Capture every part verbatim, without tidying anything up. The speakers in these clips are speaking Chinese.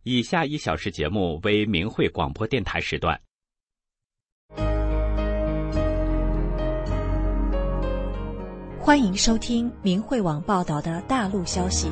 以下一小时节目为明慧广播电台时段。 欢迎收听明慧网报道的大陆消息。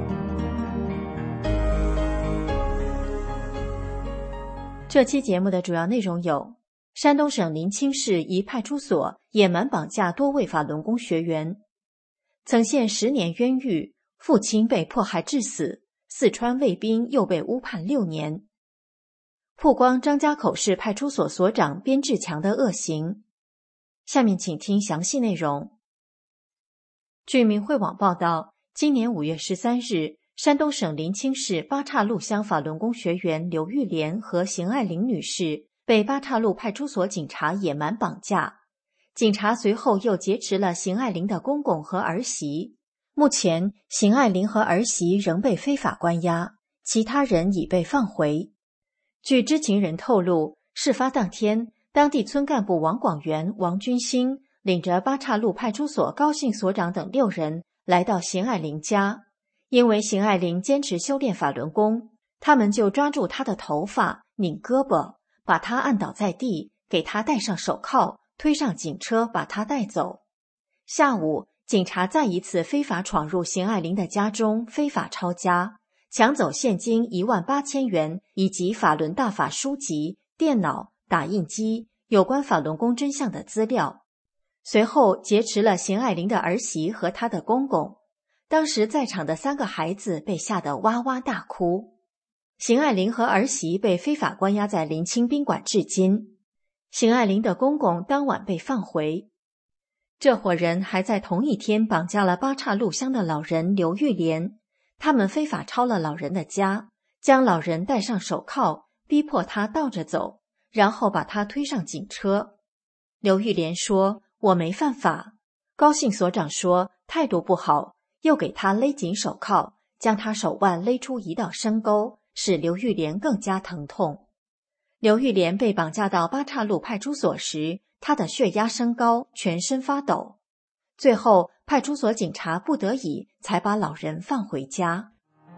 这期节目的主要内容有：山东省临清市一派出所野蛮绑架多位法轮功学员；曾陷十年冤狱，父亲被迫害致死；四川卫兵又被误判六年；曝光张家口市派出所所长边志强的恶行。下面请听详细内容。据明慧网报道，今年五月十三日，山东省临清市八岔路乡法轮功学员刘玉莲和邢爱玲女士被八岔路派出所警察野蛮绑架，警察随后又劫持了邢爱玲的公公和儿媳。目前，邢爱玲和儿媳仍被非法关押，其他人已被放回。据知情人透露，事发当天，当地村干部王广元、王军兴领着八岔路派出所高姓所长等六人来到邢爱玲家，因为邢爱玲坚持修炼法轮功，他们就抓住她的头发，拧胳膊，把她按倒在地，给她戴上手铐，推上警车把她带走。下午，警察再一次非法闯入邢爱玲的家中，非法抄家，抢走现金一万八千元以及法轮大法书籍、电脑、打印机、有关法轮功真相的资料。随后劫持了邢爱玲的儿媳和她的公公，当时在场的三个孩子被吓得哇哇大哭。邢爱玲和儿媳被非法关押在临清宾馆至今，邢爱玲的公公当晚被放回。这伙人还在同一天绑架了八岔路乡的老人刘玉莲，他们非法抄了老人的家，将老人戴上手铐，逼迫他倒着走，然后把他推上警车。刘玉莲说：“我没犯法。”高姓所长说态度不好，又给他勒紧手铐，将他手腕勒出一道深沟，使刘玉莲更加疼痛。刘玉莲被绑架到八岔路派出所时，他的血压升高，全身发抖。最后，派出所警察不得已才把老人放回家。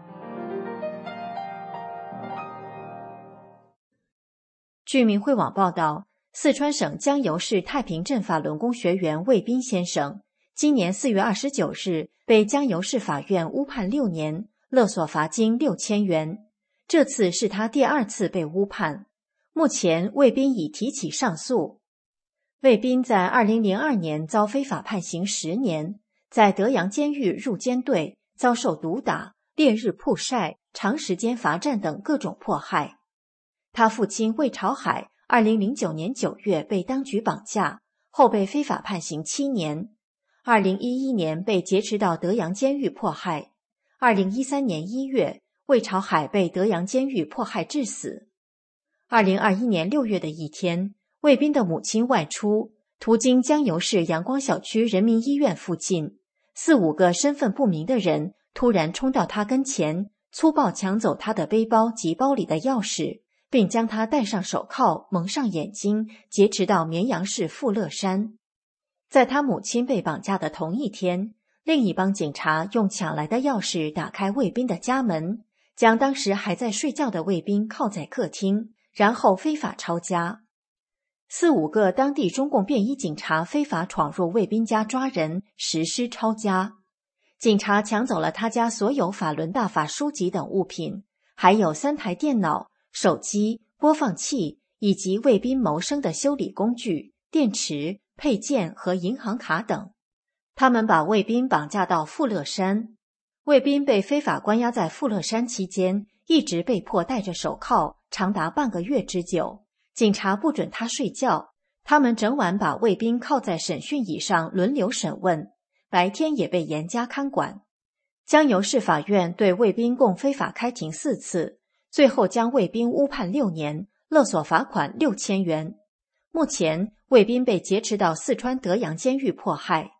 据明慧网报道，四川省江油市太平镇法轮功学员魏斌先生，今年四月二十九日被江油市法院误判六年，勒索罚金六千元。这次是他第二次被误判。目前，魏斌已提起上诉。魏斌在二零零二年遭非法判刑十年，在德阳监狱入监队，遭受毒打、烈日曝晒、长时间罚站等各种迫害。他父亲魏朝海二零零九年九月被当局绑架，后被非法判刑七年。二零一一年被劫持到德阳监狱迫害。二零一三年一月，魏朝海被德阳监狱迫害致死。二零二一年六月的一天，魏斌的母亲外出，途经江油市阳光小区人民医院附近，四五个身份不明的人突然冲到他跟前，粗暴抢走他的背包及包里的钥匙，并将他戴上手铐，蒙上眼睛，劫持到绵阳市富乐山。在他母亲被绑架的同一天，另一帮警察用抢来的钥匙打开魏斌的家门，将当时还在睡觉的魏斌铐在客厅，然后非法抄家。四五个当地中共便衣警察非法闯入魏斌家抓人，实施抄家。警察抢走了他家所有法轮大法书籍等物品，还有三台电脑、手机、播放器以及魏斌谋生的修理工具、电池、配件和银行卡等。他们把魏斌绑架到富乐山。魏斌被非法关押在富乐山期间，一直被迫戴着手铐，长达半个月之久。警察不准他睡觉，他们整晚把魏斌铐在审讯椅上轮流审问，白天也被严加看管。江油市法院对魏斌共非法开庭四次，最后将魏斌误判六年，勒索罚款六千元。目前，魏斌被劫持到四川德阳监狱迫害。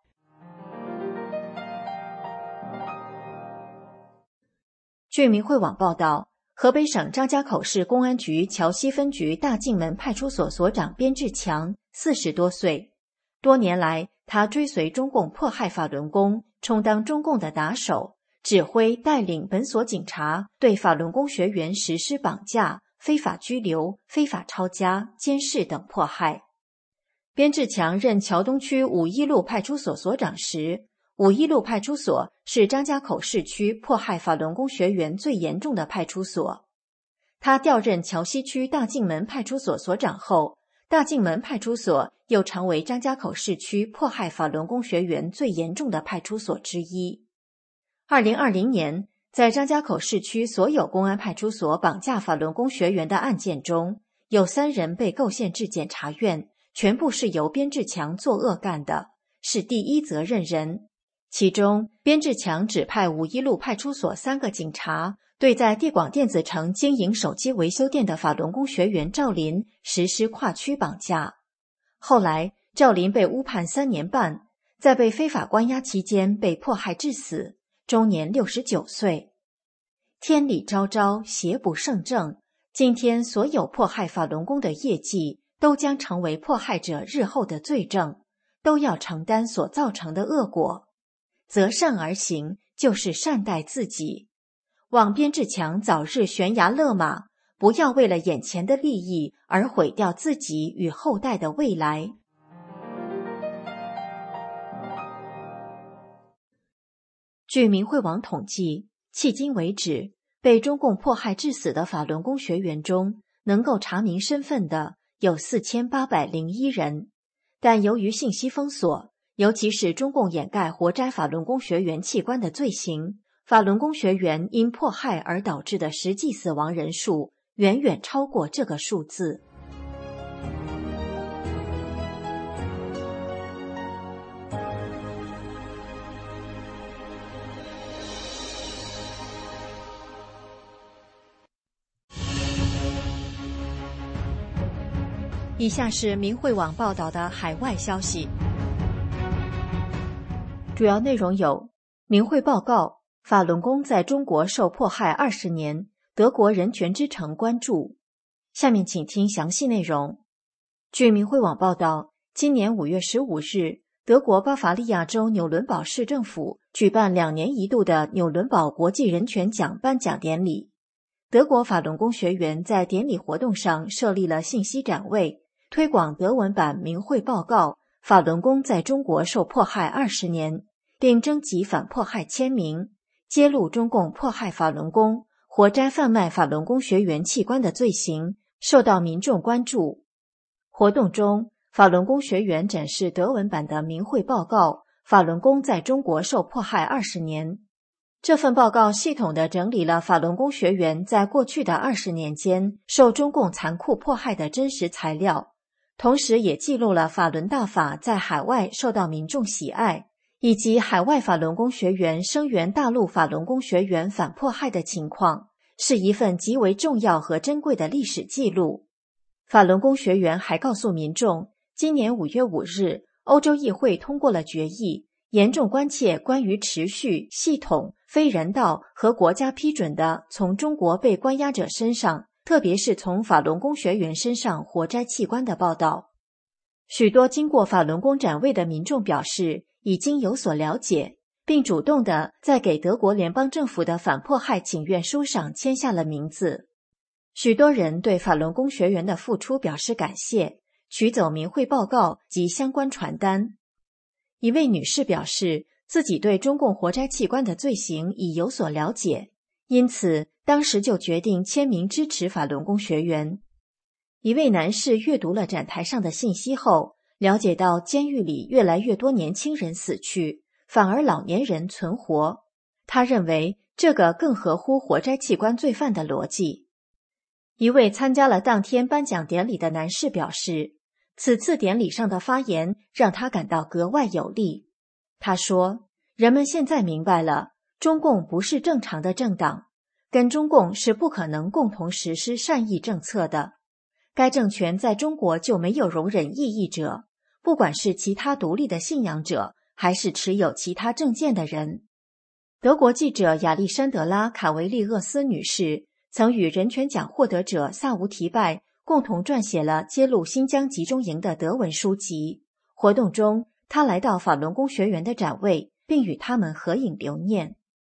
据明慧网报道，河北省张家口市公安局桥西分局大进门派出所所长边志强，四十多岁。多年来，他追随中共迫害法轮功，充当中共的打手， 指挥带领本所警察对法轮功学员实施绑架、非法拘留、非法抄家、监视等迫害。边志强任桥东区五一路派出所所长时，五一路派出所是张家口市区迫害法轮功学员最严重的派出所。他调任桥西区大进门派出所所长后，大进门派出所又成为张家口市区迫害法轮功学员最严重的派出所之一。二零二零年，在张家口市区所有公安派出所绑架法轮功学员的案件中，有三人被构陷至检察院，全部是由边志强作恶干的，是第一责任人。其中，边志强指派五一路派出所三个警察对在地广电子城经营手机维修店的法轮功学员赵林实施跨区绑架。后来，赵林被误判三年半，在被非法关押期间被迫害致死，终年六十九岁。天理昭昭，邪不胜正，今天所有迫害法轮功的业绩都将成为迫害者日后的罪证，都要承担所造成的恶果。择善而行，就是善待自己。望边志强早日悬崖勒马，不要为了眼前的利益而毁掉自己与后代的未来。据明慧网统计，迄今为止，被中共迫害致死的法轮功学员中，能够查明身份的有四千八百零一人，但由于信息封锁，尤其是中共掩盖活摘法轮功学员器官的罪行，法轮功学员因迫害而导致的实际死亡人数远远超过这个数字。以下是明慧网报道的海外消息，主要内容有：明慧报告，法轮功在中国受迫害二十年，德国人权之城关注。下面请听详细内容。据明慧网报道，今年五月十五日，德国巴伐利亚州纽伦堡市政府举办两年一度的纽伦堡国际人权奖颁奖典礼。德国法轮功学员在典礼活动上设立了信息展位，推广德文版明慧报告法轮功在中国受迫害二十年，并征集反迫害签名，揭露中共迫害法轮功、活摘贩卖法轮功学员器官的罪行，受到民众关注。活动中，法轮功学员展示德文版的明慧报告法轮功在中国受迫害二十年。这份报告系统地整理了法轮功学员在过去的二十年间受中共残酷迫害的真实材料，同时也记录了法轮大法在海外受到民众喜爱，以及海外法轮功学员声援大陆法轮功学员反迫害的情况，是一份极为重要和珍贵的历史记录。法轮功学员还告诉民众，今年五月五日，欧洲议会通过了决议，严重关切关于持续、系统、非人道和国家批准的从中国被关押者身上，特别是从法轮功学员身上活摘器官的报道。许多经过法轮功展位的民众表示已经有所了解，并主动地在给德国联邦政府的反迫害请愿书上签下了名字。许多人对法轮功学员的付出表示感谢，取走明慧报告及相关传单。一位女士表示，自己对中共活摘器官的罪行已有所了解，因此当时就决定签名支持法轮功学员。一位男士阅读了展台上的信息后，了解到监狱里越来越多年轻人死去，反而老年人存活。他认为这个更合乎活摘器官罪犯的逻辑。一位参加了当天颁奖典礼的男士表示，此次典礼上的发言让他感到格外有力。他说，人们现在明白了，中共不是正常的政党，跟中共是不可能共同实施善意政策的。该政权在中国就没有容忍异议者，不管是其他独立的信仰者，还是持有其他政见的人。德国记者亚历山德拉·卡维利厄斯女士曾与人权奖获得者萨乌提拜共同撰写了揭露新疆集中营的德文书籍。活动中，她来到法轮功学员的展位，并与他们合影留念。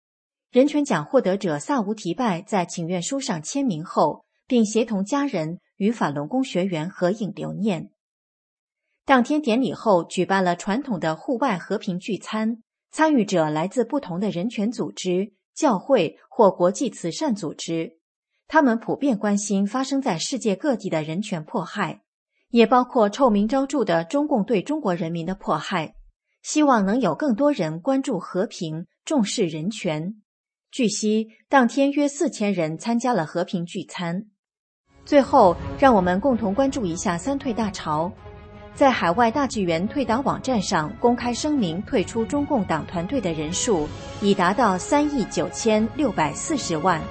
人权奖获得者萨乌提拜在请愿书上签名后，并协同家人与法轮功学员合影留念。当天典礼后举办了传统的户外和平聚餐，参与者来自不同的人权组织、教会或国际慈善组织，他们普遍关心发生在世界各地的人权迫害，也包括臭名昭著的中共对中国人民的迫害，希望能有更多人关注和平，重视人权。据悉，当天约四千人参加了和平聚餐。最后，让我们共同关注一下三退大潮。在海外大纪元退党网站上公开声明退出中共党团队的人数已达到三亿九千六百四十万。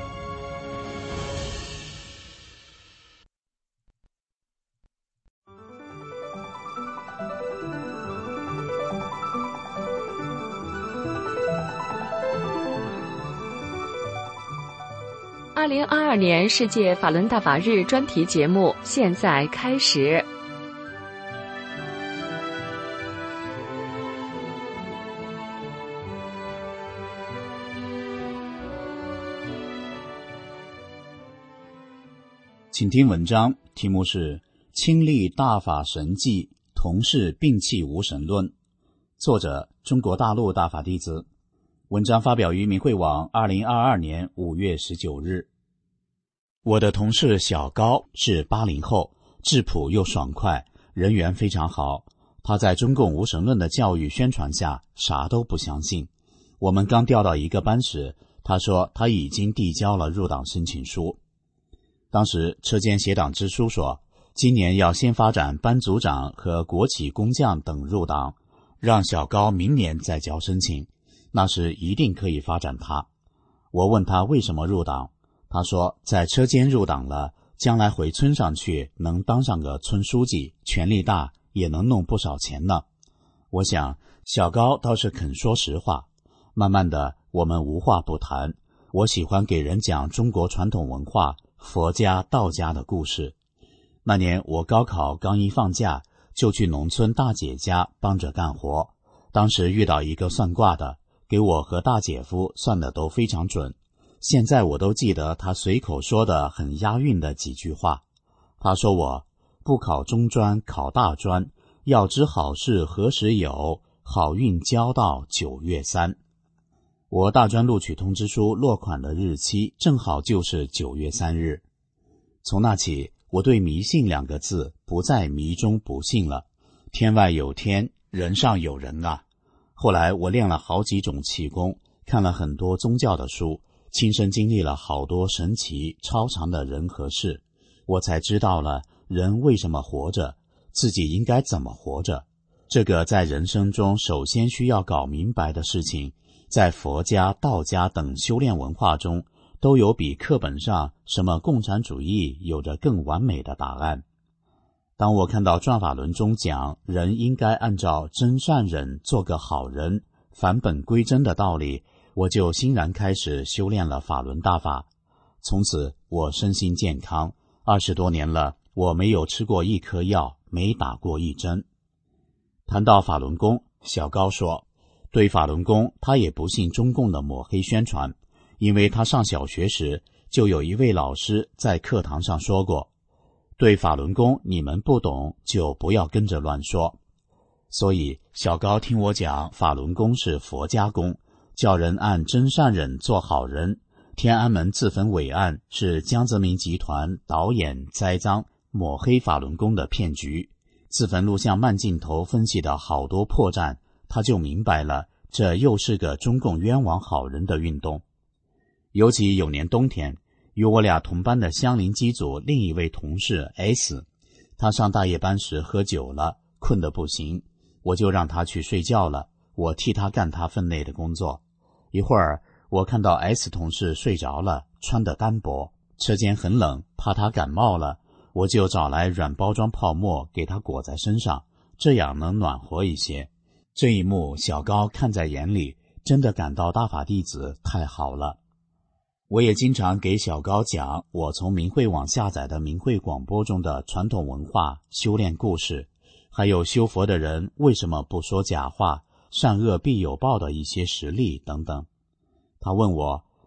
二零二二年世界法轮大法日专题节目现在开始。 请听文章，题目是《亲历大法神迹，同是摒弃无神论》，作者中国大陆大法弟子。文章发表于明慧网二零二二年五月十九日。我的同事小高是八零后，质朴又爽快，人缘非常好。他在中共无神论的教育宣传下啥都不相信。我们刚调到一个班时，他说他已经递交了入党申请书。当时车间协党支书说，今年要先发展班组长和国企工匠等入党，让小高明年再交申请，那时一定可以发展他。我问他为什么入党，他说在车间入党了，将来回村上去能当上个村书记，权力大，也能弄不少钱呢。我想小高倒是肯说实话。慢慢的我们无话不谈，我喜欢给人讲中国传统文化佛家道家的故事。那年我高考刚一放假，就去农村大姐家帮着干活。当时遇到一个算卦的，给我和大姐夫算的都非常准。现在我都记得他随口说的很押韵的几句话。他说我不考中专考大专，要知好事何时有，好运交到九月三。我大专录取通知书落款的日期正好就是九月三日。从那起，我对迷信两个字不再迷中不信了。天外有天，人上有人啊。后来我练了好几种气功，看了很多宗教的书，亲身经历了好多神奇超常的人和事，我才知道了人为什么活着，自己应该怎么活着。这个在人生中首先需要搞明白的事情，在佛家、道家等修炼文化中都有比课本上什么共产主义有着更完美的答案。当我看到转法轮中讲人应该按照真善忍做个好人，返本归真的道理，我就欣然开始修炼了法轮大法。从此我身心健康，二十多年了，我没有吃过一颗药，没打过一针。谈到法轮功，小高说，对法轮功他也不信中共的抹黑宣传，因为他上小学时就有一位老师在课堂上说过，对法轮功你们不懂就不要跟着乱说。所以小高听我讲法轮功是佛家功，叫人按真善忍做好人，天安门自焚伟案是江泽民集团导演栽赃抹黑法轮功的骗局，自焚录像慢镜头分析的好多破绽，他就明白了这又是个中共冤枉好人的运动。尤其有年冬天，与我俩同班的乡邻机组另一位同事 S， 他上大夜班时喝酒了，困得不行，我就让他去睡觉了，我替他干他分内的工作。一会儿我看到 S 同事睡着了，穿得单薄，车间很冷，怕他感冒了，我就找来软包装泡沫给他裹在身上，这样能暖和一些。这一幕小高看在眼里，真的感到大法弟子太好了。我也经常给小高讲我从明慧网下载的明慧广播中的传统文化、修炼故事，还有修佛的人为什么不说假话、善恶必有报的一些实例等等。他问我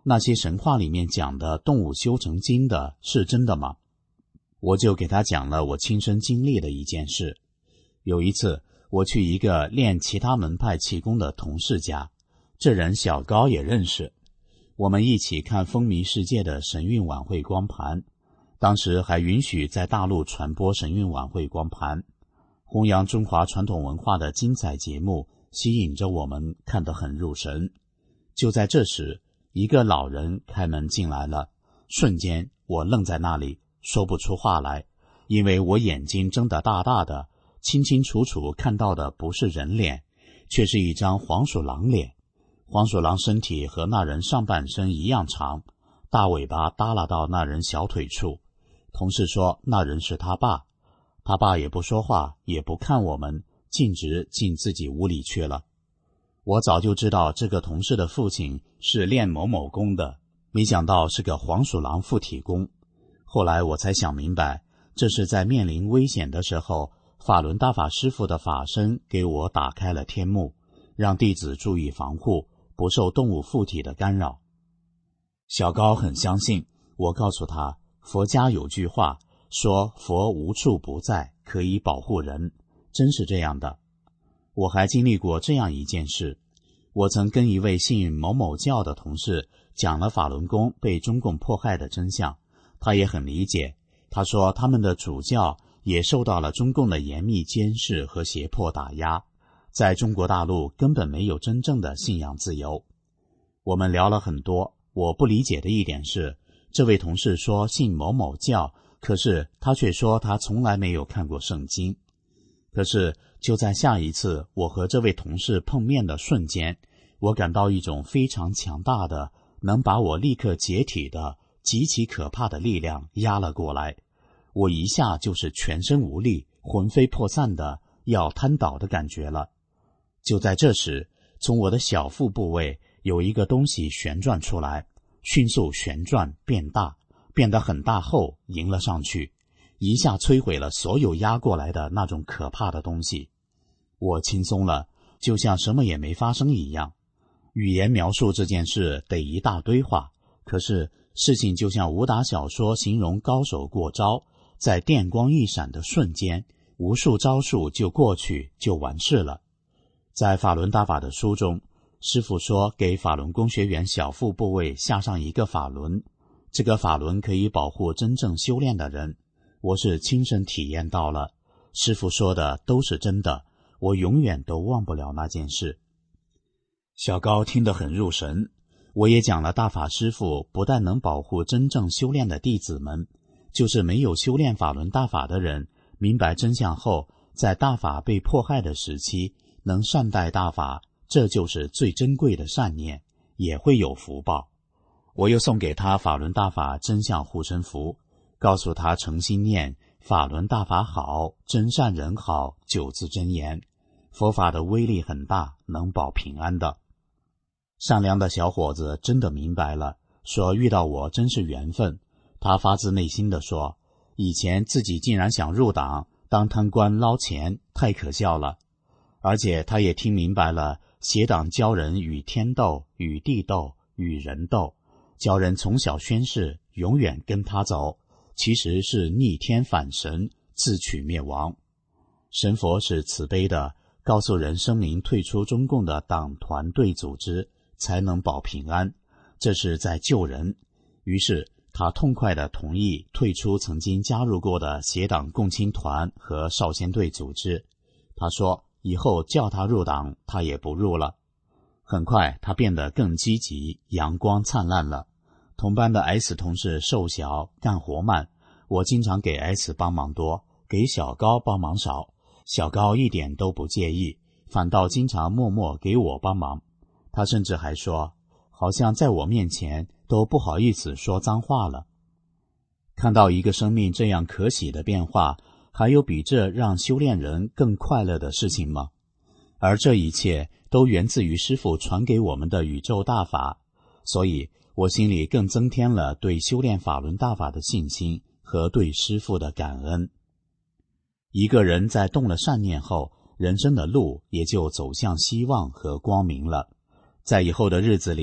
那些神话里面讲的动物修成精的是真的吗？我就给他讲了我亲身经历的一件事。有一次，我去一个练其他门派气功的同事家，这人小高也认识，我们一起看风靡世界的神韵晚会光盘，当时还允许在大陆传播神韵晚会光盘，弘扬中华传统文化的精彩节目吸引着我们看得很入神。就在这时，一个老人开门进来了，瞬间我愣在那里，说不出话来，因为我眼睛睁得大大的，清清楚楚看到的不是人脸，却是一张黄鼠狼脸。黄鼠狼身体和那人上半身一样长，大尾巴耷拉到那人小腿处。同事说那人是他爸，他爸也不说话，也不看我们，径直进自己屋里去了。我早就知道这个同事的父亲是练某某功的，没想到是个黄鼠狼附体功。后来我才想明白，这是在面临危险的时候，法轮大法师父的法身给我打开了天幕，让弟子注意防护，不受动物附体的干扰。小高很相信，我告诉他，佛家有句话说佛无处不在，可以保护人，真是这样的。我还经历过这样一件事，我曾跟一位信某某教的同事讲了法轮功被中共迫害的真相，他也很理解。他说他们的主教也受到了中共的严密监视和胁迫打压，在中国大陆根本没有真正的信仰自由。我们聊了很多，我不理解的一点是，这位同事说信某某教，可是他却说他从来没有看过圣经。可是就在下一次我和这位同事碰面的瞬间，我感到一种非常强大的，能把我立刻解体的极其可怕的力量压了过来，我一下就是全身无力，魂飞魄散的要瘫倒的感觉了。就在这时，从我的小腹部位有一个东西旋转出来，迅速旋转变大，变得很大后迎了上去，一下摧毁了所有压过来的那种可怕的东西。我轻松了，就像什么也没发生一样。语言描述这件事得一大堆话，可是事情就像武打小说形容高手过招，在电光一闪的瞬间，无数招数就过去，就完事了。在法轮大法的书中，师父说给法轮功学员小腹部位下上一个法轮，这个法轮可以保护真正修炼的人。我是亲身体验到了，师父说的都是真的，我永远都忘不了那件事。小高听得很入神，我也讲了大法师父不但能保护真正修炼的弟子们，就是没有修炼法轮大法的人，明白真相后，在大法被迫害的时期，能善待大法，这就是最珍贵的善念，也会有福报。我又送给他法轮大法真相护身符，告诉他诚心念法轮大法好，真善人好九字真言，佛法的威力很大，能保平安的。善良的小伙子真的明白了，说遇到我真是缘分。他发自内心地说，以前自己竟然想入党当贪官捞钱，太可笑了。而且他也听明白了，邪党教人与天斗，与地斗，与人斗，教人从小宣誓永远跟他走，其实是逆天反神，自取灭亡。神佛是慈悲的，告诉人声明退出中共的党团队组织，才能保平安，这是在救人。于是他痛快地同意退出曾经加入过的邪党共青团和少先队组织。他说以后叫他入党，他也不入了。很快他变得更积极，阳光灿烂了。同班的 S 同事瘦小，干活慢，我经常给 S 帮忙多，给小高帮忙少。小高一点都不介意，反倒经常默默给我帮忙。他甚至还说，好像在我面前都不好意思说脏话了。看到一个生命这样可喜的变化，还有比这让修炼人更快乐的事情吗？而这一切都源自于师父传给我们的宇宙大法，所以我心里更增添了对修炼法轮大法的信心和对师父的感恩。一个人在动了善念后，人生的路也就走向希望和光明了。在以后的日子里，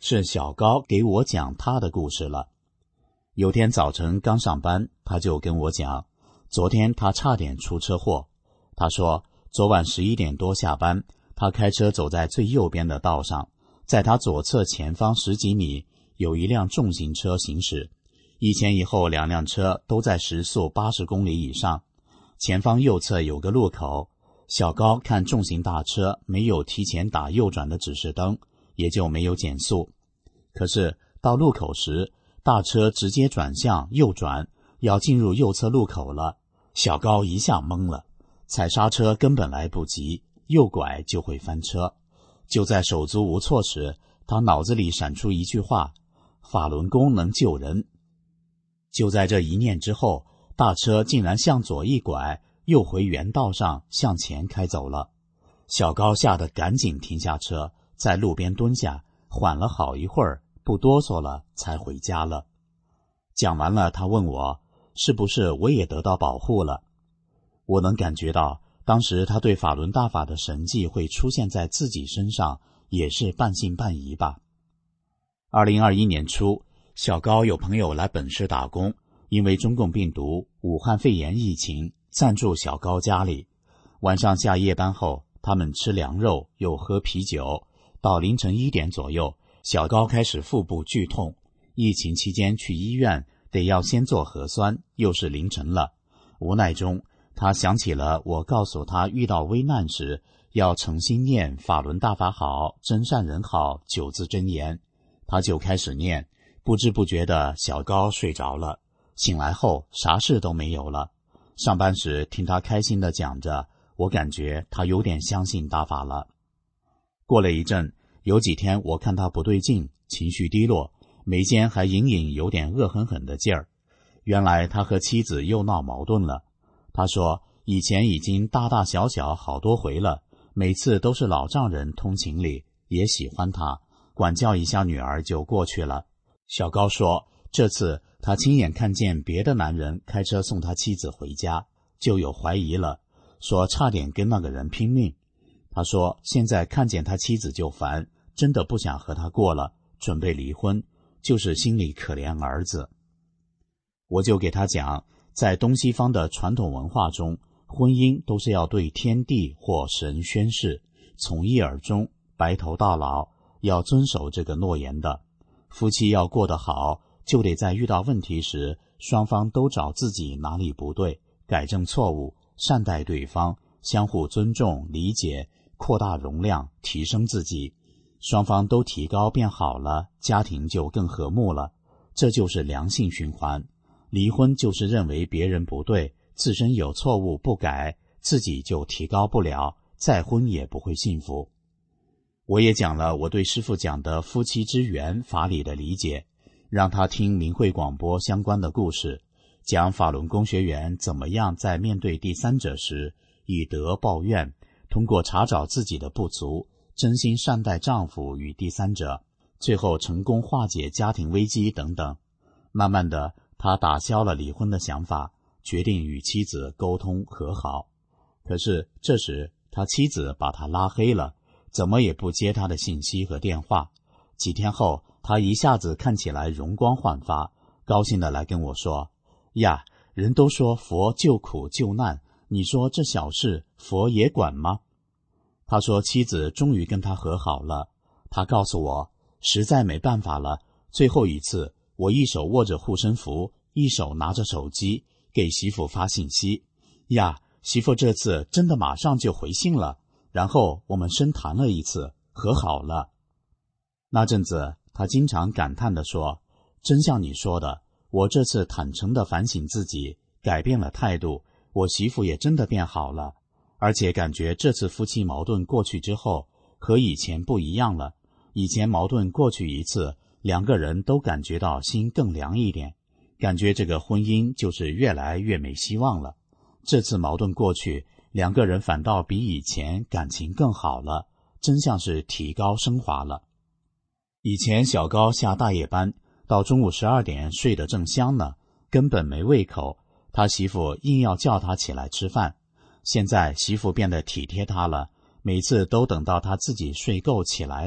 是小高给我讲他的故事了。有天早晨刚上班，他就跟我讲，昨天他差点出车祸。他说昨晚十一点多下班，他开车走在最右边的道上，在他左侧前方十几米有一辆重型车行驶，一前一后两辆车都在时速八十公里以上。前方右侧有个路口，小高看重型大车没有提前打右转的指示灯，也就没有减速。可是到路口时，大车直接转向右转，要进入右侧路口了。小高一下懵了，踩刹车根本来不及，右拐就会翻车。就在手足无措时，他脑子里闪出一句话：法轮功能救人。就在这一念之后，大车竟然向左一拐，又回原道上向前开走了。小高吓得赶紧停下车，在路边蹲下，缓了好一会儿，不哆嗦了，才回家了。讲完了，他问我是不是我也得到保护了。我能感觉到当时他对法轮大法的神迹会出现在自己身上，也是半信半疑吧。二零二一年初，小高有朋友来本市打工，因为中共病毒、武汉肺炎疫情，暂住小高家里。晚上下夜班后，他们吃凉肉，又喝啤酒。到凌晨一点左右，小高开始腹部剧痛。疫情期间去医院得要先做核酸，又是凌晨了。无奈中，他想起了我告诉他遇到危难时要诚心念法轮大法好，真善人好九字真言，他就开始念。不知不觉的，小高睡着了。醒来后啥事都没有了。上班时听他开心地讲着，我感觉他有点相信大法了。过了一阵，有几天我看他不对劲，情绪低落，眉间还隐隐有点恶狠狠的劲儿。原来他和妻子又闹矛盾了。他说以前已经大大小小好多回了，每次都是老丈人通情理，也喜欢他，管教一下女儿就过去了。小高说这次他亲眼看见别的男人开车送他妻子回家，就有怀疑了，说差点跟那个人拼命。他说现在看见他妻子就烦，真的不想和他过了，准备离婚，就是心里可怜儿子。我就给他讲，在东西方的传统文化中，婚姻都是要对天地或神宣誓，从一而终，白头到老，要遵守这个诺言的。夫妻要过得好，就得在遇到问题时，双方都找自己哪里不对，改正错误，善待对方，相互尊重理解，扩大容量，提升自己。双方都提高变好了，家庭就更和睦了，这就是良性循环。离婚就是认为别人不对，自身有错误不改，自己就提高不了，再婚也不会幸福。我也讲了我对师父讲的夫妻之缘法理的理解，让他听明慧广播相关的故事，讲法轮功学员怎么样在面对第三者时以德报怨，通过查找自己的不足，真心善待丈夫与第三者，最后成功化解家庭危机等等。慢慢的，他打消了离婚的想法，决定与妻子沟通和好。可是这时他妻子把他拉黑了，怎么也不接他的信息和电话。几天后，他一下子看起来容光焕发，高兴地来跟我说，呀，人都说佛救苦救难，你说这小事佛也管吗？他说妻子终于跟他和好了。他告诉我，实在没办法了，最后一次我一手握着护身符，一手拿着手机给媳妇发信息，呀，媳妇这次真的马上就回信了，然后我们深谈了一次，和好了。那阵子他经常感叹地说，真像你说的，我这次坦诚地反省自己，改变了态度，我媳妇也真的变好了，而且感觉这次夫妻矛盾过去之后和以前不一样了。以前矛盾过去一次，两个人都感觉到心更凉一点，感觉这个婚姻就是越来越没希望了。这次矛盾过去，两个人反倒比以前感情更好了，真像是提高升华了。以前小高下大夜班，到中午十二点睡得正香呢，根本没胃口，他媳妇硬要叫他起来吃饭。现在媳妇变得体贴他了，每次都等到他自己睡够起来了，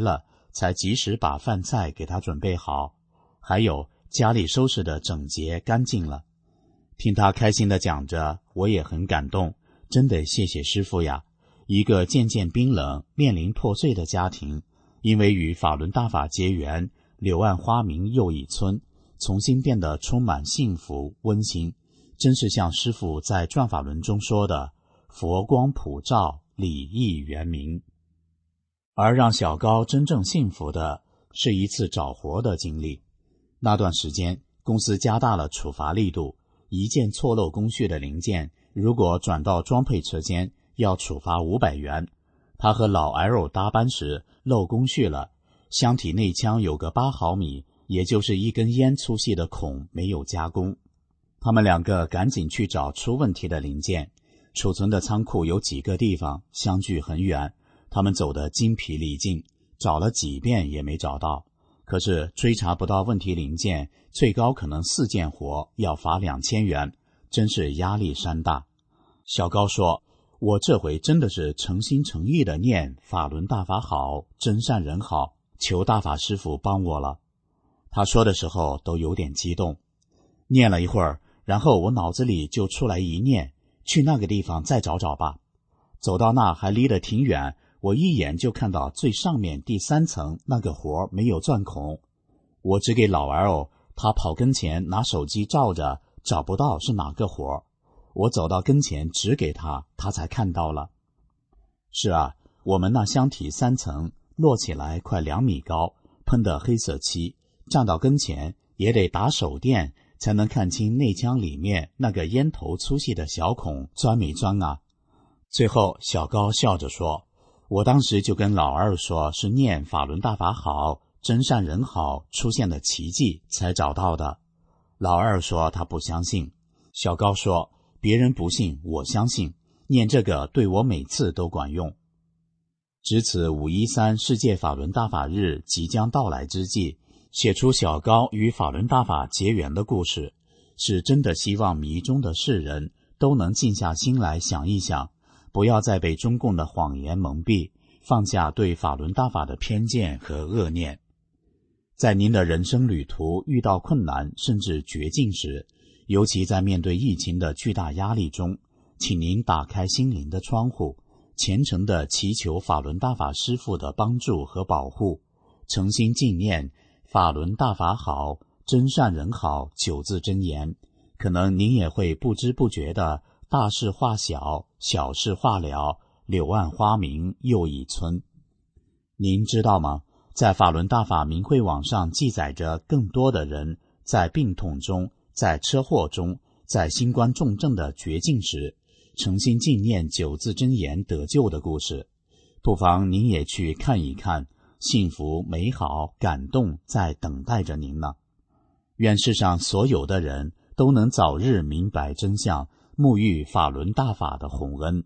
才及时把饭菜给他准备好，还有家里收拾得整洁干净了。听他开心地讲着，我也很感动，真得谢谢师父呀。一个渐渐冰冷、面临破碎的家庭，因为与法轮大法结缘，柳暗花明又一村，重新变得充满幸福温馨，真是像师父在转法轮中说的，佛光普照，礼义圆明。而让小高真正幸福的是一次找活的经历。那段时间公司加大了处罚力度，一件错漏工序的零件如果转到装配车间要处罚五百元。他和老 L 搭班时漏工序了，箱体内腔有个八毫米，也就是一根烟粗细的孔没有加工。他们两个赶紧去找出问题的零件，储存的仓库有几个地方相距很远，他们走得精疲力尽，找了几遍也没找到。可是追查不到问题零件，最高可能四件活，要罚两千元，真是压力山大。小高说，我这回真的是诚心诚意的念法轮大法好，真善人好，求大法师父帮我了。他说的时候都有点激动。念了一会儿，然后我脑子里就出来一念，去那个地方再找找吧。走到那还离得挺远，我一眼就看到最上面第三层那个活没有钻孔。我只给老 L， 他跑跟前拿手机照着，找不到是哪个活。我走到跟前指给他，他才看到了。是啊，我们那箱体三层，摞起来快两米高，喷的黑色漆，站到跟前也得打手电才能看清内腔里面那个烟头粗细的小孔钻没钻啊。最后小高笑着说，我当时就跟老二说是念法轮大法好，真善人好出现的奇迹才找到的。老二说他不相信，小高说别人不信我相信，念这个对我每次都管用。值此五一三世界法轮大法日即将到来之际，写出小高与法轮大法结缘的故事，是真的希望迷中的世人都能静下心来想一想，不要再被中共的谎言蒙蔽，放下对法轮大法的偏见和恶念。在您的人生旅途遇到困难甚至绝境时，尤其在面对疫情的巨大压力中，请您打开心灵的窗户，虔诚地祈求法轮大法师父的帮助和保护，诚心敬念法轮大法好，真善人好九字真言，可能您也会不知不觉地大事化小，小事化了，柳暗花明又一村。您知道吗？在法轮大法明慧网上记载着更多的人在病痛中，在车祸中，在新冠重症的绝境时，诚心敬念九字真言得救的故事。不妨您也去看一看，幸福美好感动在等待着您呢。愿世上所有的人都能早日明白真相，沐浴法轮大法的洪恩。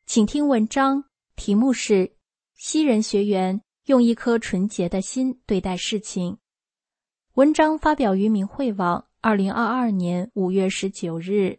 请听文章，题目是西人学员用一颗纯洁的心对待事情。文章发表于明慧网，二零二二年五月十九日。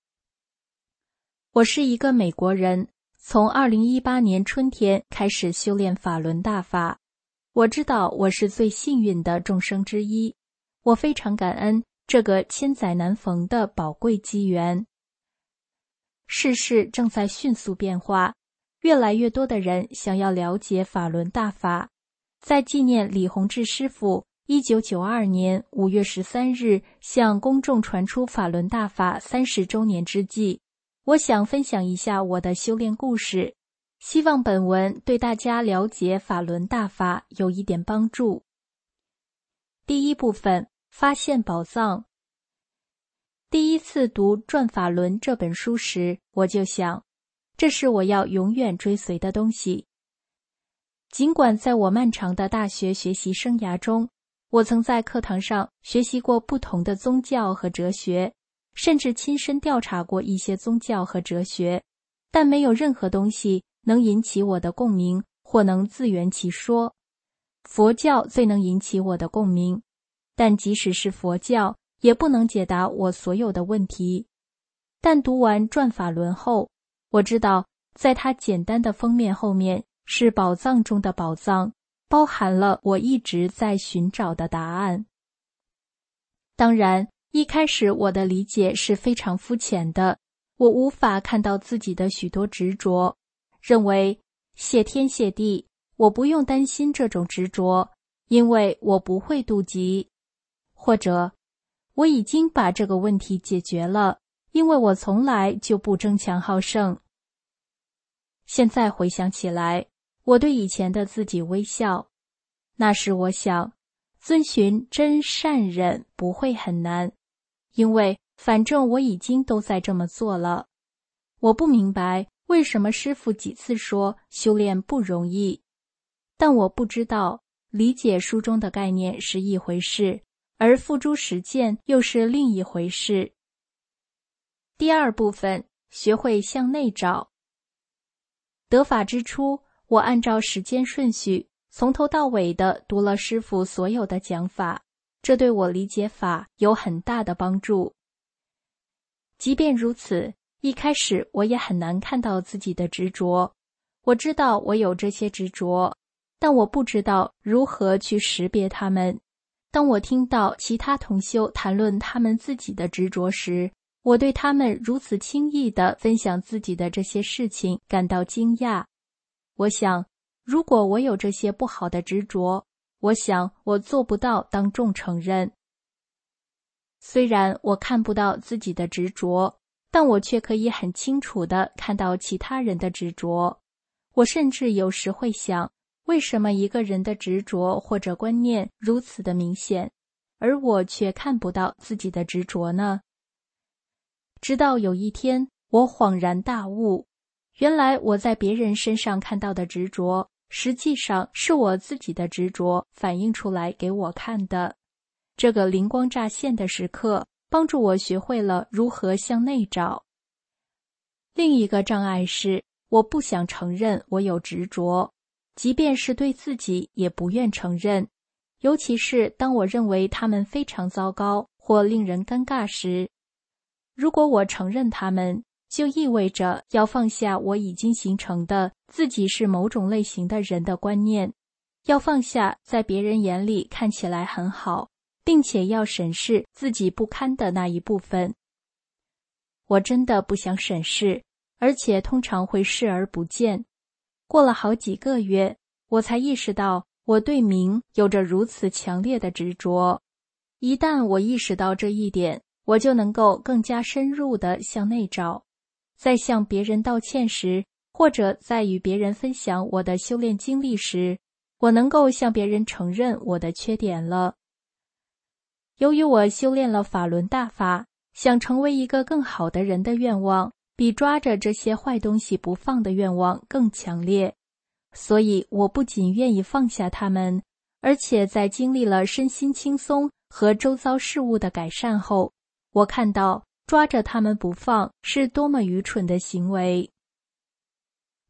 我是一个美国人，从二零一八年春天开始修炼法轮大法。我知道我是最幸运的众生之一，我非常感恩这个千载难逢的宝贵机缘。世事正在迅速变化，越来越多的人想要了解法轮大法。在纪念李洪志师父一九九二年五月十三日向公众传出法轮大法三十周年之际，我想分享一下我的修炼故事，希望本文对大家了解法轮大法有一点帮助。第一部分，发现宝藏。第一次读《转法轮》这本书时，我就想，这是我要永远追随的东西。尽管在我漫长的大学学习生涯中，我曾在课堂上学习过不同的宗教和哲学，甚至亲身调查过一些宗教和哲学，但没有任何东西能引起我的共鸣或能自圆其说。佛教最能引起我的共鸣，但即使是佛教，也不能解答我所有的问题。但读完《转法轮》后，我知道在它简单的封面后面是宝藏中的宝藏，包含了我一直在寻找的答案。当然，一开始我的理解是非常肤浅的，我无法看到自己的许多执着，认为谢天谢地，我不用担心这种执着，因为我不会妒忌，或者我已经把这个问题解决了，因为我从来就不争强好胜。现在回想起来，我对以前的自己微笑。那时我想，遵循真善忍不会很难，因为反正我已经都在这么做了。我不明白为什么师父几次说修炼不容易，但我不知道理解书中的概念是一回事，而付诸实践又是另一回事。第二部分，学会向内找。得法之初，我按照时间顺序，从头到尾地读了师父所有的讲法，这对我理解法有很大的帮助。即便如此，一开始我也很难看到自己的执着。我知道我有这些执着，但我不知道如何去识别它们。当我听到其他同修谈论他们自己的执着时，我对他们如此轻易地分享自己的这些事情感到惊讶。我想，如果我有这些不好的执着，我想我做不到当众承认。虽然我看不到自己的执着，但我却可以很清楚地看到其他人的执着。我甚至有时会想，为什么一个人的执着或者观念如此的明显，而我却看不到自己的执着呢？直到有一天，我恍然大悟，原来我在别人身上看到的执着，实际上是我自己的执着反映出来给我看的。这个灵光乍现的时刻，帮助我学会了如何向内找。另一个障碍是，我不想承认我有执着，即便是对自己也不愿承认，尤其是当我认为他们非常糟糕或令人尴尬时。如果我承认他们，就意味着要放下我已经形成的自己是某种类型的人的观念，要放下在别人眼里看起来很好，并且要审视自己不堪的那一部分。我真的不想审视，而且通常会视而不见。过了好几个月，我才意识到我对名有着如此强烈的执着。一旦我意识到这一点，我就能够更加深入地向内找。在向别人道歉时，或者在与别人分享我的修炼经历时，我能够向别人承认我的缺点了。由于我修炼了法轮大法，想成为一个更好的人的愿望，比抓着这些坏东西不放的愿望更强烈，所以我不仅愿意放下它们，而且在经历了身心轻松和周遭事物的改善后，我看到抓着它们不放是多么愚蠢的行为。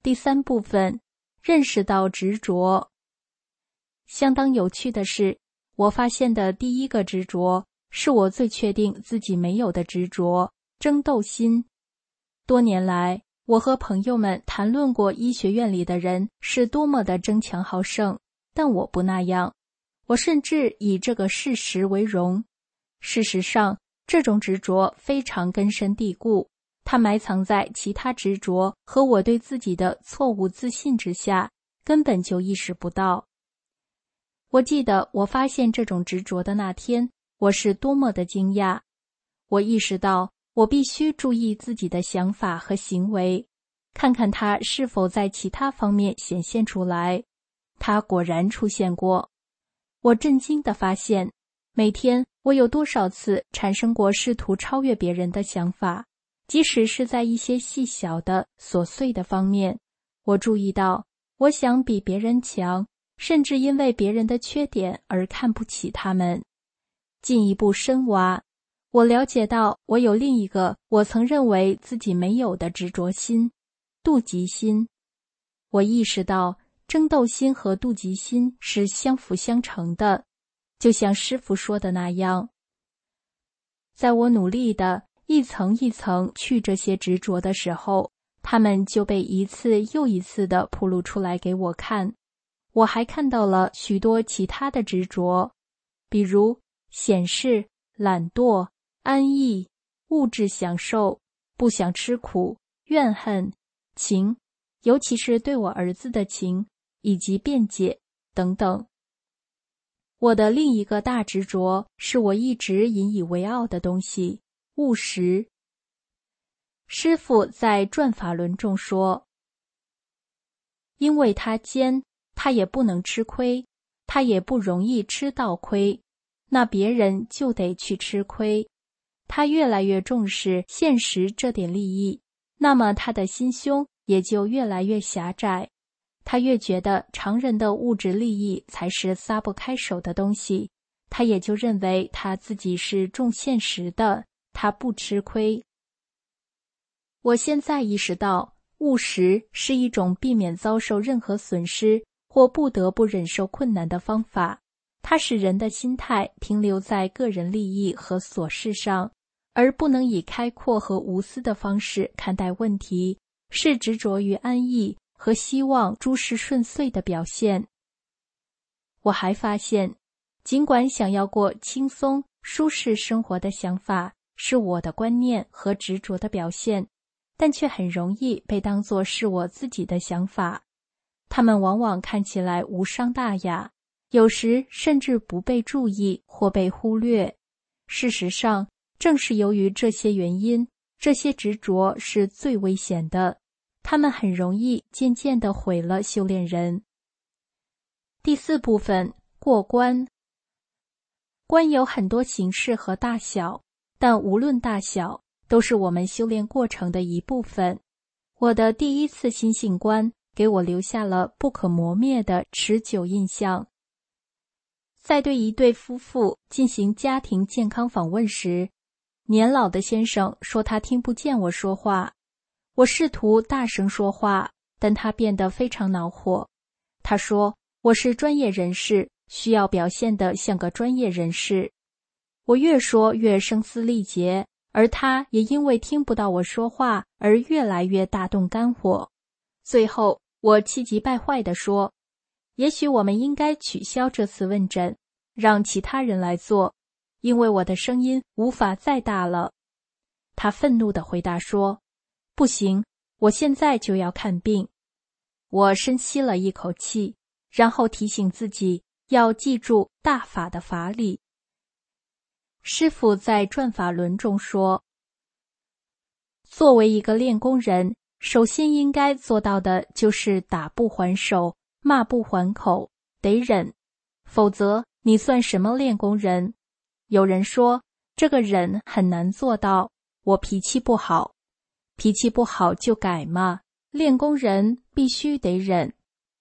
第三部分，认识到执着。相当有趣的是，我发现的第一个执着，是我最确定自己没有的执着——争斗心。多年来，我和朋友们谈论过医学院里的人是多么的争强好胜，但我不那样。我甚至以这个事实为荣。事实上，这种执着非常根深蒂固，它埋藏在其他执着和我对自己的错误自信之下，根本就意识不到。我记得我发现这种执着的那天，我是多么的惊讶。我意识到我必须注意自己的想法和行为，看看它是否在其他方面显现出来。它果然出现过。我震惊地发现，每天我有多少次产生过试图超越别人的想法，即使是在一些细小的琐碎的方面。我注意到我想比别人强，甚至因为别人的缺点而看不起他们。进一步深挖，我了解到我有另一个我曾认为自己没有的执着心——妒忌心。我意识到争斗心和妒忌心是相辅相成的，就像师父说的那样。在我努力的一层一层去这些执着的时候，它们就被一次又一次地暴露出来给我看。我还看到了许多其他的执着，比如显示、懒惰、安逸、物质享受、不想吃苦、怨恨、情，尤其是对我儿子的情，以及辩解等等。我的另一个大执着是我一直引以为傲的东西——务实。师父在《转法轮》中说，因为他坚，他也不能吃亏，他也不容易吃到亏，那别人就得去吃亏。他越来越重视现实这点利益，那么他的心胸也就越来越狭窄。他越觉得常人的物质利益才是撒不开手的东西，他也就认为他自己是重现实的，他不吃亏。我现在意识到，务实是一种避免遭受任何损失或不得不忍受困难的方法。它使人的心态停留在个人利益和琐事上，而不能以开阔和无私的方式看待问题，是执着于安逸和希望诸事顺遂的表现。我还发现，尽管想要过轻松舒适生活的想法是我的观念和执着的表现，但却很容易被当作是我自己的想法。它们往往看起来无伤大雅，有时甚至不被注意或被忽略。事实上，正是由于这些原因，这些执着是最危险的。他们很容易渐渐地毁了修炼人。第四部分，过关。关有很多形式和大小，但无论大小，都是我们修炼过程的一部分。我的第一次心性观给我留下了不可磨灭的持久印象。在对一对夫妇进行家庭健康访问时，年老的先生说他听不见我说话。我试图大声说话，但他变得非常恼火。他说我是专业人士，需要表现得像个专业人士。我越说越声嘶力竭，而他也因为听不到我说话而越来越大动肝火。最后，我气急败坏地说，也许我们应该取消这次问诊，让其他人来做，因为我的声音无法再大了。他愤怒地回答说，不行，我现在就要看病。我深吸了一口气，然后提醒自己要记住大法的法理。师父在《转法轮》中说，作为一个练功人，首先应该做到的就是打不还手，骂不还口，得忍，否则你算什么练功人？有人说，这个忍很难做到，我脾气不好。脾气不好就改嘛，练功人必须得忍。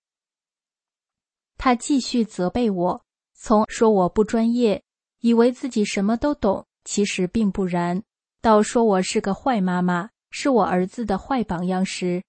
他继续责备我，从说我不专业，以为自己什么都懂，其实并不然，到说我是个坏妈妈，是我儿子的坏榜样时，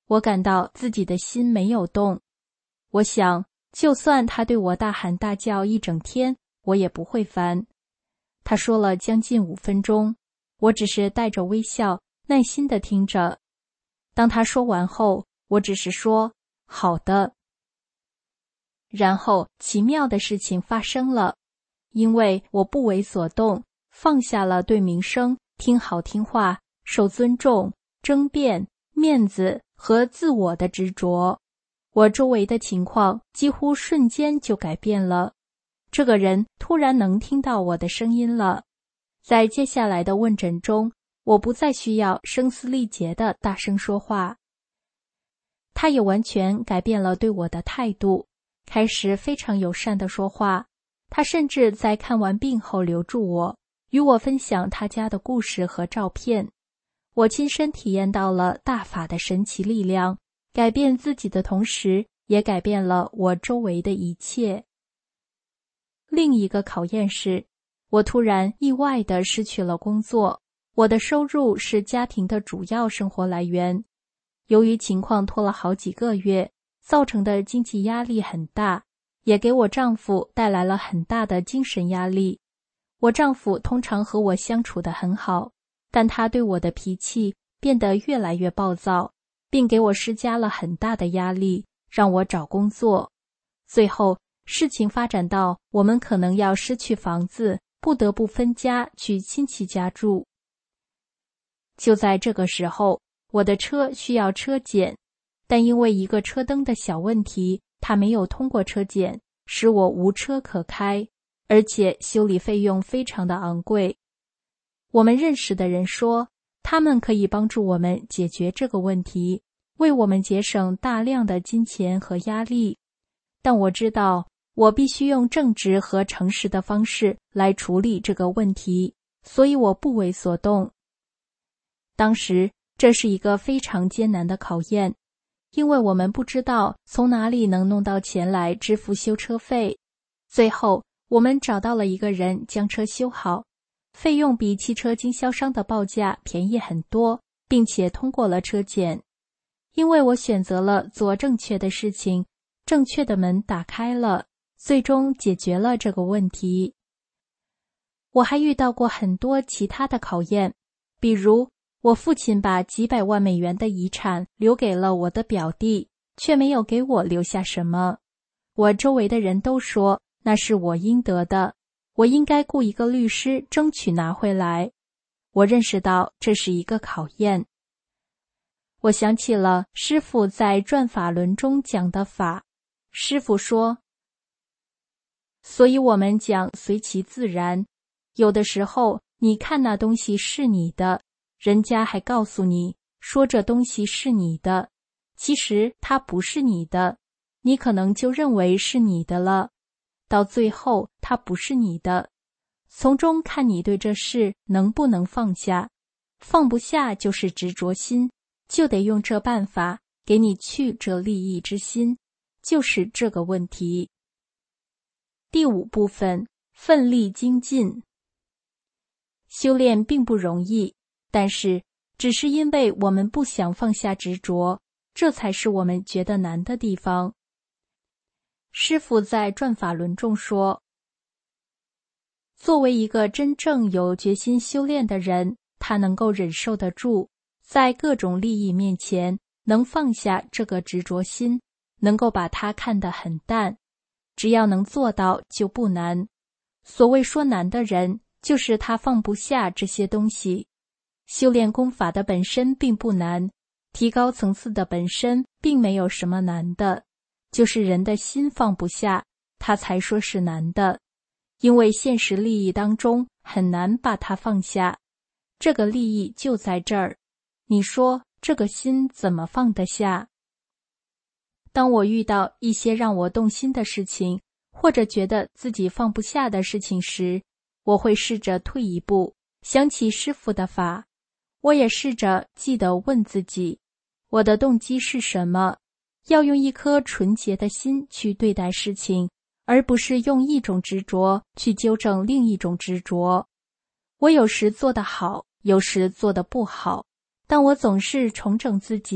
我感到自己的心没有动。我想，就算他对我大喊大叫一整天，我也不会烦。他说了将近五分钟，我只是带着微笑，耐心地听着。当他说完后，我只是说，好的。然后奇妙的事情发生了，因为我不为所动，放下了对名声、听好听话、受尊重、争辩、面子和自我的执着，我周围的情况几乎瞬间就改变了。这个人突然能听到我的声音了。在接下来的问诊中，我不再需要声嘶力竭地大声说话。他也完全改变了对我的态度，开始非常友善地说话。他甚至在看完病后留住我，与我分享他家的故事和照片。我亲身体验到了大法的神奇力量，改变自己的同时，也改变了我周围的一切。另一个考验是，我突然意外地失去了工作，我的收入是家庭的主要生活来源。由于情况拖了好几个月，造成的经济压力很大，也给我丈夫带来了很大的精神压力。我丈夫通常和我相处得很好，但他对我的脾气变得越来越暴躁，并给我施加了很大的压力，让我找工作。最后，事情发展到我们可能要失去房子，不得不分家去亲戚家住。就在这个时候，我的车需要车检，但因为一个车灯的小问题，它没有通过车检，使我无车可开，而且修理费用非常的昂贵。我们认识的人说，他们可以帮助我们解决这个问题，为我们节省大量的金钱和压力。但我知道，我必须用正直和诚实的方式来处理这个问题，所以我不为所动。当时，这是一个非常艰难的考验，因为我们不知道从哪里能弄到钱来支付修车费。最后，我们找到了一个人将车修好，费用比汽车经销商的报价便宜很多，并且通过了车检。因为我选择了做正确的事情，正确的门打开了，最终解决了这个问题。我还遇到过很多其他的考验，比如我父亲把几百万美元的遗产留给了我的表弟，却没有给我留下什么。我周围的人都说那是我应得的，我应该雇一个律师争取拿回来。我认识到这是一个考验。我想起了师父在转法轮中讲的法。师父说，所以我们讲随其自然。有的时候你看那东西是你的，人家还告诉你说这东西是你的，其实它不是你的，你可能就认为是你的了，到最后它不是你的，从中看你对这事能不能放下。放不下就是执着心，就得用这办法给你去这利益之心，就是这个问题。第五部分，奋力精进。修炼并不容易，但是只是因为我们不想放下执着，这才是我们觉得难的地方。师父在转法轮中说，作为一个真正有决心修炼的人，他能够忍受得住，在各种利益面前能放下这个执着心，能够把它看得很淡，只要能做到就不难。所谓说难的人，就是他放不下这些东西。修炼功法的本身并不难，提高层次的本身并没有什么难的，就是人的心放不下，他才说是难的。因为现实利益当中很难把它放下，这个利益就在这儿。你说这个心怎么放得下？当我遇到一些让我动心的事情，或者觉得自己放不下的事情时，我会试着退一步，想起师父的法。我也试着记得问自己，我的动机是什么？要用一颗纯洁的心去对待事情，而不是用一种执着去纠正另一种执着。我有时做得好，有时做得不好，但我总是重整自己，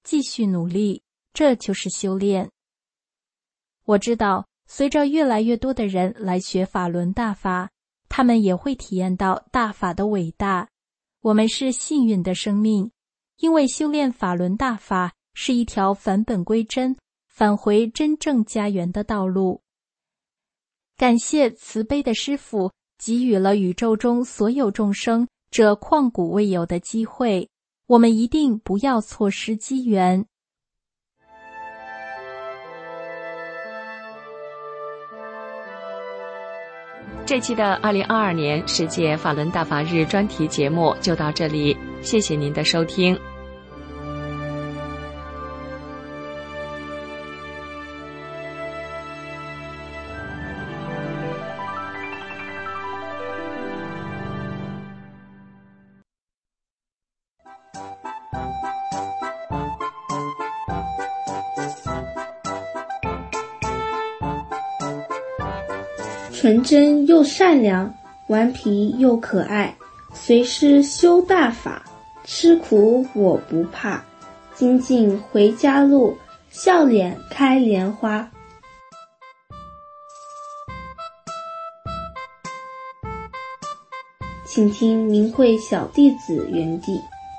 继续努力，这就是修炼。我知道，随着越来越多的人来学法轮大法，他们也会体验到大法的伟大。我们是幸运的生命，因为修炼法轮大法是一条返本归真、返回真正家园的道路。感谢慈悲的师父给予了宇宙中所有众生这旷古未有的机会，我们一定不要错失机缘。 这期的二零二二年世界法轮大法日专题节目就到这里，谢谢您的收听。 纯真又善良，顽皮又可爱，随师修大法，吃苦我不怕，精进回家路，笑脸开莲花。请听明慧小弟子原地。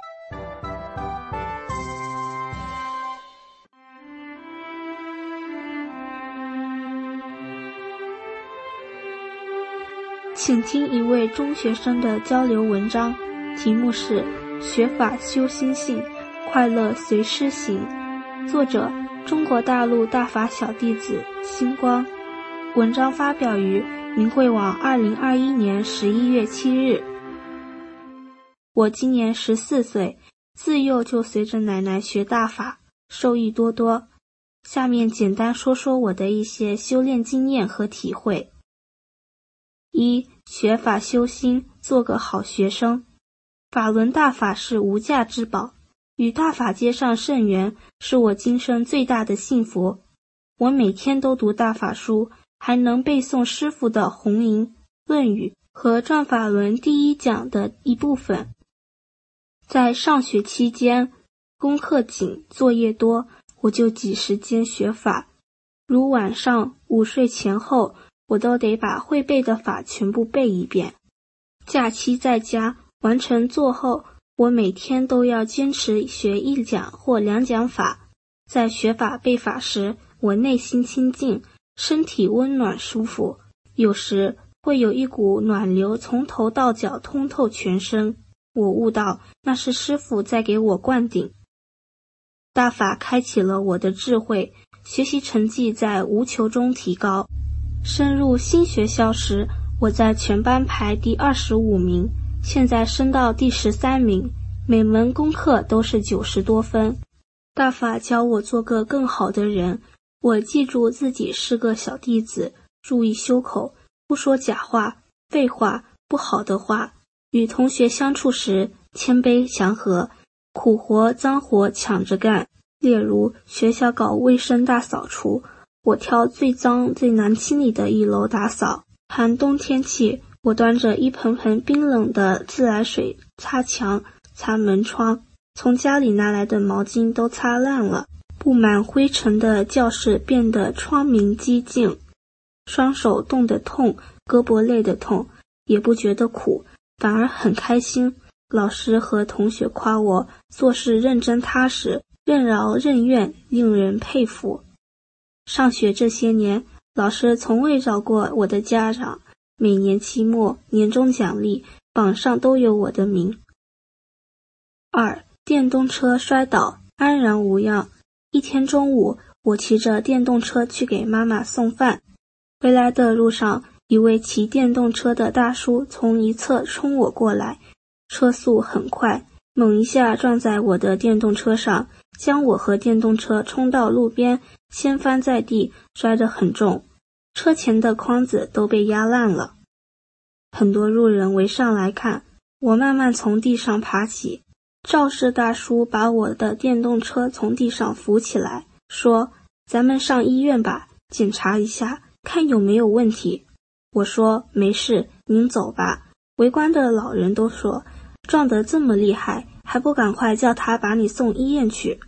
请听一位中学生的交流文章，题目是《学法修心性，快乐随师行》，作者中国大陆大法小弟子星光。文章发表于明慧网二零二一年十一月七日。我今年十四岁，自幼就随着奶奶学大法，受益多多。下面简单说说我的一些修炼经验和体会。一、学法修心，做个好学生。法轮大法是无价之宝，与大法接上圣缘，是我今生最大的幸福。我每天都读大法书，还能背诵师父的弘淫、论语和转法轮第一讲的一部分。在上学期间，功课紧，作业多，我就挤时间学法，如晚上午睡前后，我都得把会背的法全部背一遍。假期在家完成做后，我每天都要坚持学一讲或两讲法。在学法背法时，我内心清静，身体温暖舒服，有时会有一股暖流从头到脚通透全身。我悟到那是师父在给我灌顶。大法开启了我的智慧，学习成绩在无求中提高。升入新学校时，我在全班排第二十五名，现在升到第十三名，每门功课都是九十多分。大法教我做个更好的人，我记住自己是个小弟子，注意修口，不说假话、废话、不好的话。与同学相处时，谦卑祥和，苦活脏活抢着干。例如学校搞卫生大扫除，我挑最脏最难清理的一楼打扫。寒冬天气，我端着一盆盆冰冷的自来水擦墙、擦门窗，从家里拿来的毛巾都擦烂了。布满灰尘的教室变得窗明几净，双手冻得痛，胳膊累得痛，也不觉得苦，反而很开心。老师和同学夸我做事认真踏实，任劳任怨，令人佩服。上学这些年，老师从未找过我的家长，每年期末、年终奖励榜上都有我的名。二、电动车摔倒，安然无恙。一天中午，我骑着电动车去给妈妈送饭，回来的路上，一位骑电动车的大叔从一侧冲我过来，车速很快，猛一下撞在我的电动车上，将我和电动车冲到路边，掀翻在地，摔得很重，车前的筐子都被压烂了。很多路人围上来看，我慢慢从地上爬起，肇事大叔把我的电动车从地上扶起来，说：“咱们上医院吧，检查一下，看有没有问题。”我说：“没事，您走吧。”围观的老人都说：“撞得这么厉害，还不赶快叫他把你送医院去？”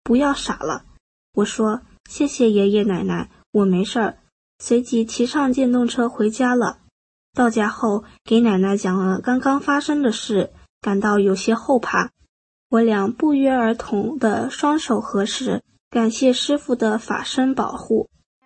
不要傻了。我说谢谢爷爷奶奶，我没事儿，随即骑上电动车回家了。到家后给奶奶讲了刚刚发生的事，感到有些后怕。我俩不约而同的双手合十，感谢师父的法身保护。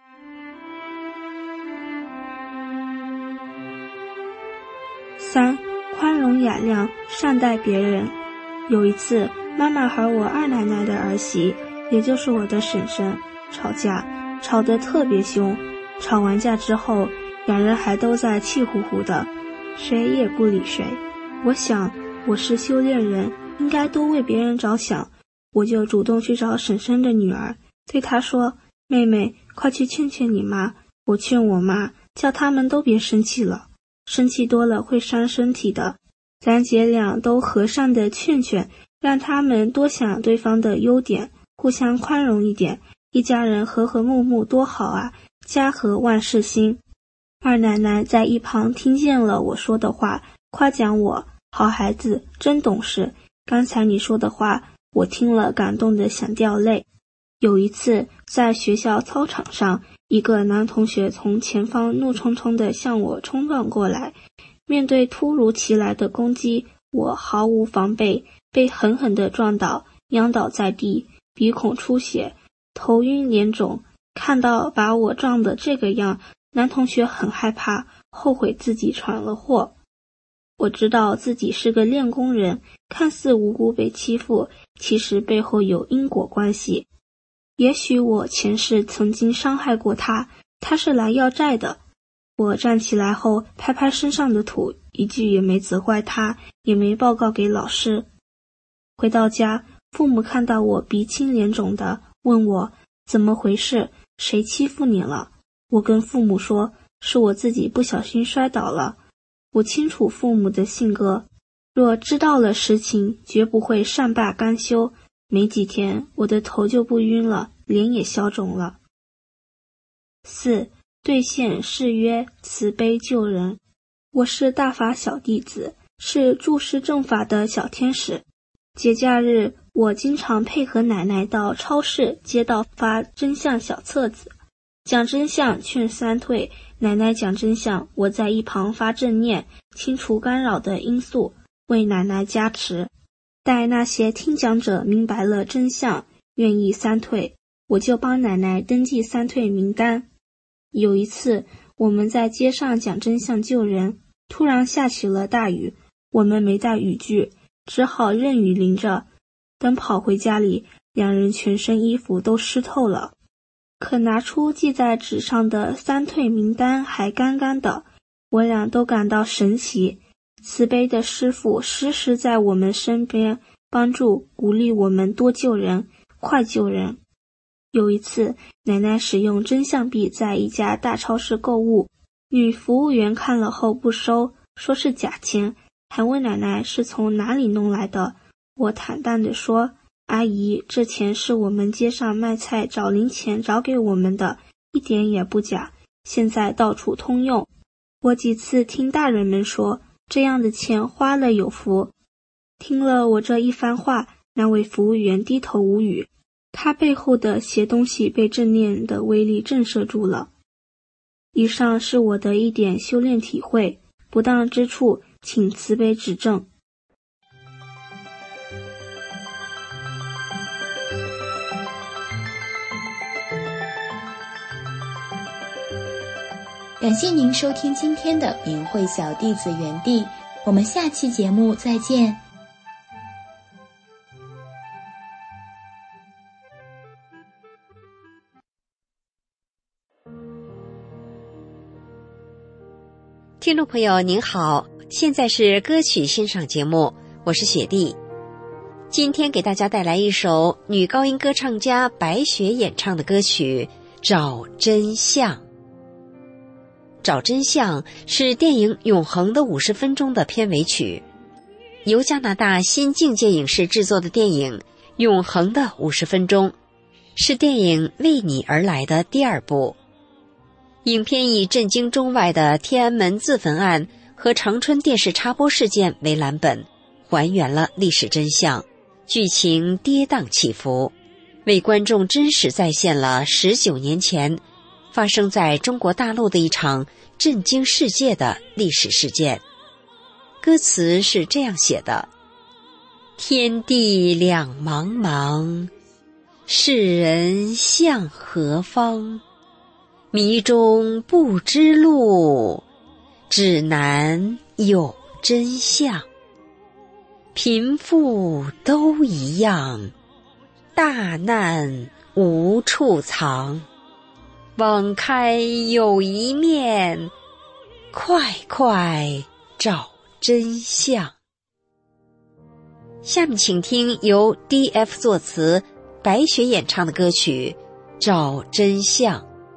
三、宽容雅量，善待别人。有一次，妈妈和我二奶奶的儿媳，也就是我的婶婶，吵架，吵得特别凶。吵完架之后，两人还都在气呼呼的，谁也不理谁。我想，我是修炼人，应该多为别人着想。我就主动去找婶婶的女儿，对她说：“妹妹，快去劝劝你妈。”我劝我妈，叫他们都别生气了，生气多了会伤身体的。咱姐俩都和善的劝劝，让他们多想对方的优点，互相宽容一点，一家人和和睦睦多好啊，家和万事兴。二奶奶在一旁听见了我说的话，夸奖我：“好孩子，真懂事。”刚才你说的话，我听了感动得想掉泪。有一次，在学校操场上，一个男同学从前方怒冲冲地向我冲撞过来，面对突如其来的攻击，我毫无防备，被狠狠地撞倒，仰倒在地，鼻孔出血，头晕脸肿。看到把我撞得这个样，男同学很害怕，后悔自己闯了祸。我知道自己是个练功人，看似无辜被欺负，其实背后有因果关系。也许我前世曾经伤害过他，他是来要债的。我站起来后拍拍身上的土，一句也没责怪他，也没报告给老师。回到家，父母看到我鼻青脸肿的，问我怎么回事，谁欺负你了？我跟父母说，是我自己不小心摔倒了。我清楚父母的性格，若知道了实情，绝不会善罢甘休。没几天，我的头就不晕了，脸也消肿了。四、兑现誓约，慈悲救人。我是大法小弟子，是注释正法的小天使。节假日，我经常配合奶奶到超市、街道发真相小册子，讲真相劝三退，奶奶讲真相，我在一旁发正念，清除干扰的因素，为奶奶加持。待那些听讲者明白了真相，愿意三退，我就帮奶奶登记三退名单。有一次，我们在街上讲真相救人，突然下起了大雨，我们没带雨具，只好任雨淋着。等跑回家里，两人全身衣服都湿透了。可拿出记在纸上的三退名单还干干的，我俩都感到神奇。慈悲的师父时时在我们身边，帮助鼓励我们多救人，快救人。有一次，奶奶使用真相币在一家大超市购物，女服务员看了后不收，说是假钱，还问奶奶是从哪里弄来的。我坦荡地说，阿姨，这钱是我们街上卖菜找零钱找给我们的，一点也不假，现在到处通用。我几次听大人们说，这样的钱花了有福。听了我这一番话，那位服务员低头无语，他背后的邪东西被正念的威力震慑住了。以上是我的一点修炼体会，不当之处请慈悲指正。 感谢您收听今天的明慧小弟子园地，我们下期节目再见。 听众朋友您好，现在是歌曲欣赏节目，我是雪莉。今天给大家带来一首女高音歌唱家白雪演唱的歌曲《找真相》。找真相是电影《永恒的五十分钟》的片尾曲，由加拿大新境界影视制作的电影《永恒的五十分钟》是电影《为你而来》的第二部。影片以震惊中外的天安门自焚案和长春电视插播事件为蓝本，还原了历史真相，剧情跌宕起伏。 为观众真实再现了十九年前发生在中国大陆的一场震惊世界的历史事件。歌词是这样写的：天地两茫茫，世人向何方？迷中不知路，指南有真相。贫富都一样，大难无处藏。网开有一面，快快找真相。下面请听由 D F 作词，白雪演唱的歌曲《找真相》。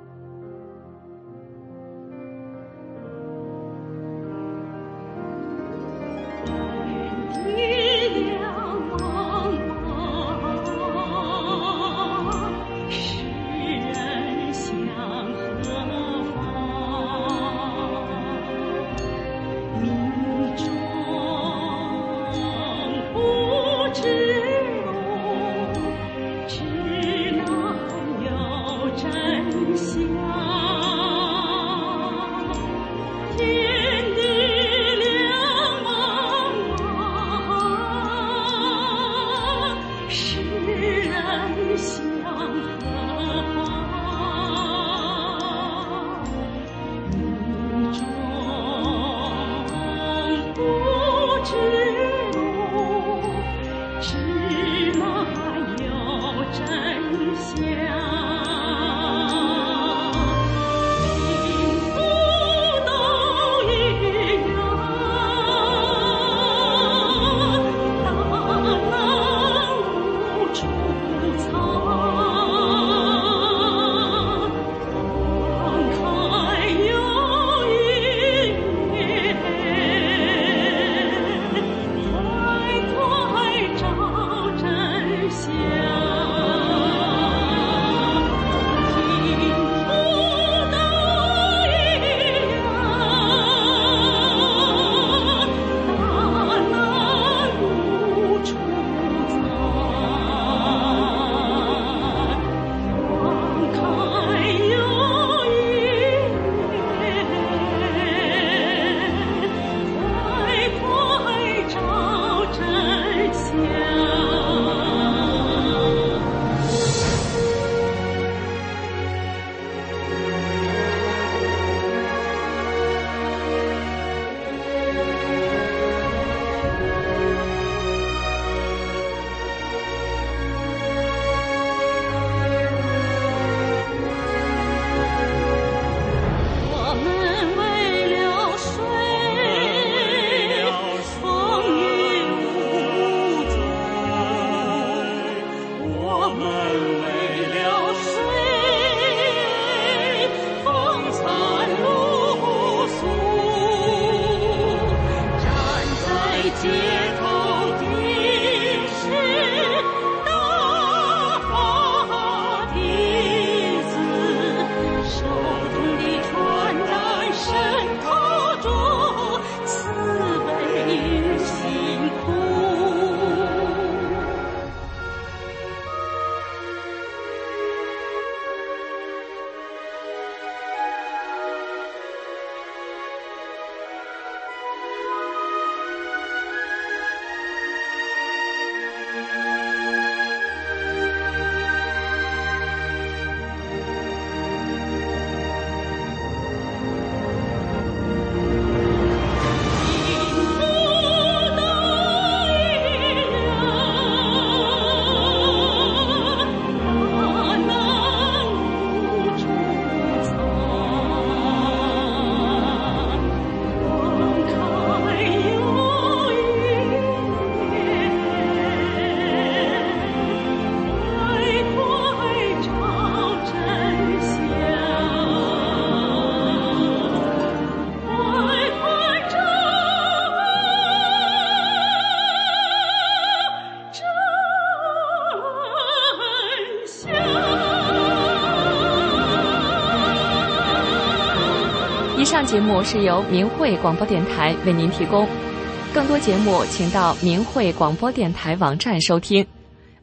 以上节目是由明慧广播电台为您提供，更多节目请到明慧广播电台网站收听。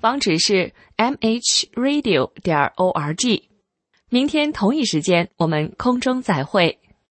网址是 m h radio 点 org。明天同一时间，我们空中再会。